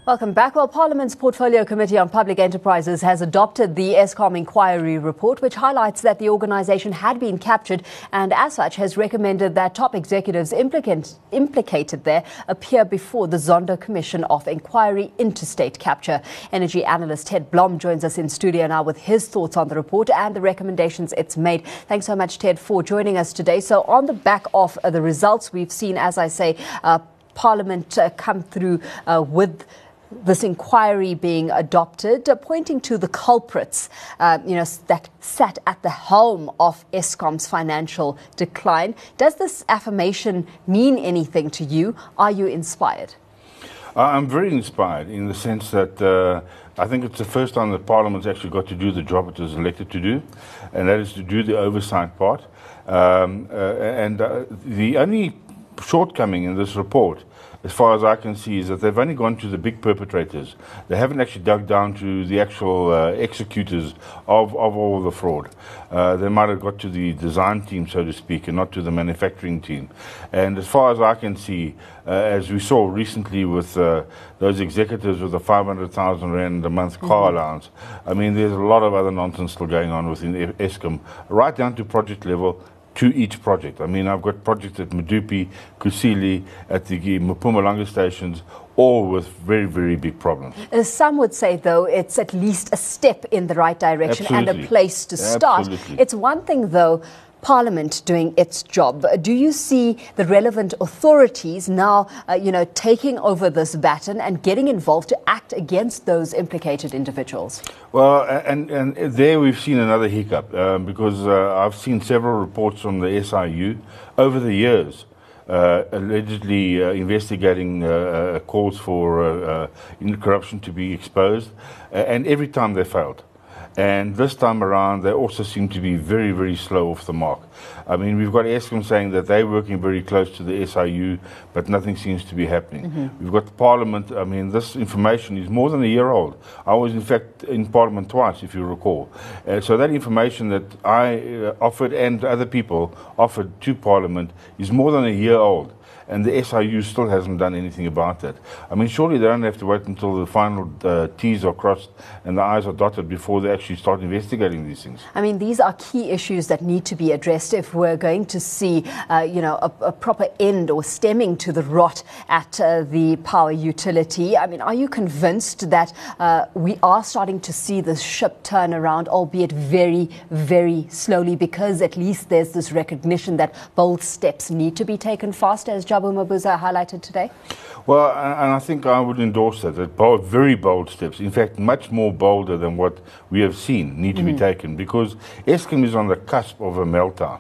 Welcome back. Well, Parliament's Portfolio Committee on Public Enterprises has adopted the Eskom inquiry report, which highlights that the organisation had been captured and, as such, has recommended that top executives implicated there appear before the Zondo Commission of Inquiry into State Capture. Energy analyst Ted Blom joins us in studio now with his thoughts on the report and the recommendations it's made. Thanks so much, Ted, for joining us today. So, on the back of the results, we've seen, as I say, Parliament come through with this inquiry being adopted, pointing to the culprits, that sat at the helm of Eskom's financial decline. Does this affirmation mean anything to you? Are you inspired? I'm very inspired in the sense that I think it's the first time that Parliament's actually got to do the job it was elected to do, and that is to do the oversight part. The only shortcoming in this report, as far as I can see, is that they've only gone to the big perpetrators. They haven't actually dug down to the actual executors of all the fraud. They might have got to the design team, so to speak, and not to the manufacturing team. And as far as I can see, as we saw recently with those executives with the 500,000 rand a month car allowance, I mean, there's a lot of other nonsense still going on within Eskom, right down to project level, to each project. I mean, I've got projects at Medupi, Kusile, at the Mpumalanga stations, all with very, very big problems. Some would say, though, it's at least a step in the right direction. Absolutely. And a place to start. Absolutely. It's one thing, though, Parliament doing its job. Do you see the relevant authorities now, taking over this baton and getting involved to act against those implicated individuals? Well, and there we've seen another hiccup because I've seen several reports from the SIU over the years allegedly investigating calls for corruption to be exposed, and every time they failed. And this time around, they also seem to be very, very slow off the mark. I mean, we've got Eskom saying that they're working very close to the SIU, but nothing seems to be happening. Mm-hmm. We've got Parliament. I mean, this information is more than a year old. I was, in fact, in Parliament twice, if you recall. So that information that I offered and other people offered to Parliament is more than a year old. And the SIU still hasn't done anything about that. I mean, surely they don't have to wait until the final T's are crossed and the I's are dotted before they actually start investigating these things. I mean, these are key issues that need to be addressed if we're going to see, a proper end or stemming to the rot at the power utility. I mean, are you convinced that we are starting to see this ship turn around, albeit very, very slowly, because at least there's this recognition that bold steps need to be taken fast, as Jabu Mabuza highlighted today? Well, and I think I would endorse that very bold steps, in fact, much more bolder than what we have seen, need to be taken, because Eskom is on the cusp of a meltdown.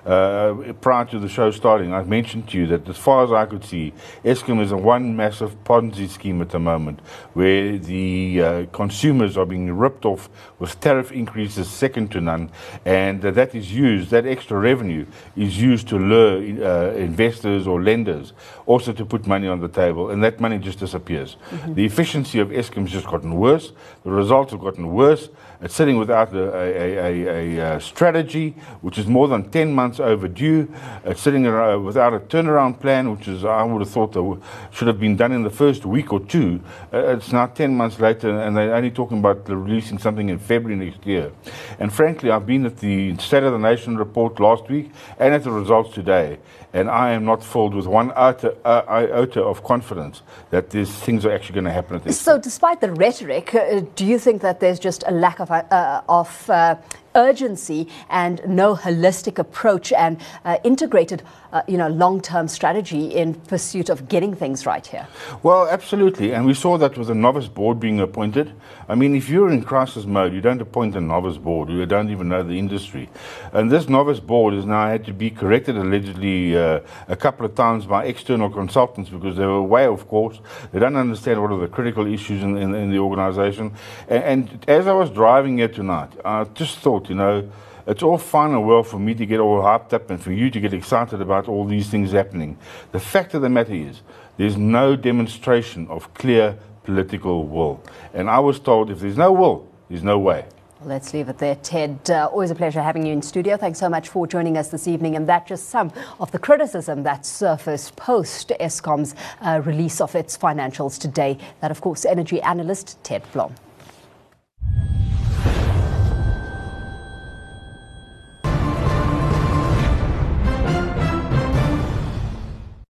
Prior to the show starting, I mentioned to you that as far as I could see, Eskom is a one massive Ponzi scheme at the moment, where the consumers are being ripped off with tariff increases second to none, and that extra revenue is used to lure investors or lenders also to put money on the table, and that money just disappears. Mm-hmm. The efficiency of Eskom has just gotten worse, the results have gotten worse. It's sitting without a strategy, which is more than 10 months overdue. It's sitting without a turnaround plan, which is, I would have thought, should have been done in the first week or two. It's now 10 months later, and they're only talking about releasing something in February next year. And frankly, I've been at the State of the Nation report last week and at the results today, and I am not filled with one iota of confidence that these things are actually going to happen at this. So despite the rhetoric, do you think that there's just a lack of urgency and no holistic approach and integrated, long-term strategy in pursuit of getting things right here? Well, absolutely. And we saw that with a novice board being appointed. I mean, if you're in crisis mode, you don't appoint a novice board. You don't even know the industry. And this novice board has now had to be corrected allegedly a couple of times by external consultants because they were way off course. They don't understand what are the critical issues in the organization. And as I was driving here tonight, I just thought, it's all fine and well for me to get all hyped up and for you to get excited about all these things happening. The fact of the matter is, there's no demonstration of clear political will. And I was told if there's no will, there's no way. Let's leave it there, Ted. Always a pleasure having you in studio. Thanks so much for joining us this evening. And that's just some of the criticism that surfaced post Eskom's release of its financials today. That, of course, energy analyst Ted Blom.